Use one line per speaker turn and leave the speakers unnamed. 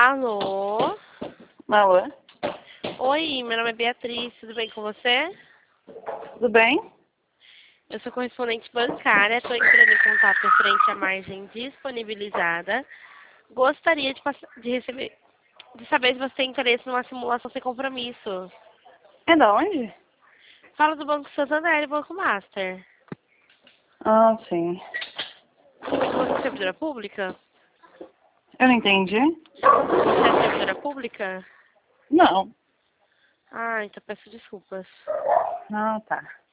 Alô?
Alô?
Oi, meu nome é Beatriz, tudo bem com você?
Tudo bem?
Eu sou correspondente bancária, estou entrando em contato referente à margem disponibilizada. Gostaria de saber se você tem interesse numa simulação sem compromisso.
É da onde?
Fala do Banco Santander e Banco Master.
Ah, sim.
Você é servidora pública?
Eu não entendi.
Você é servidora pública?
Não.
Ah, então peço desculpas.
Ah, tá.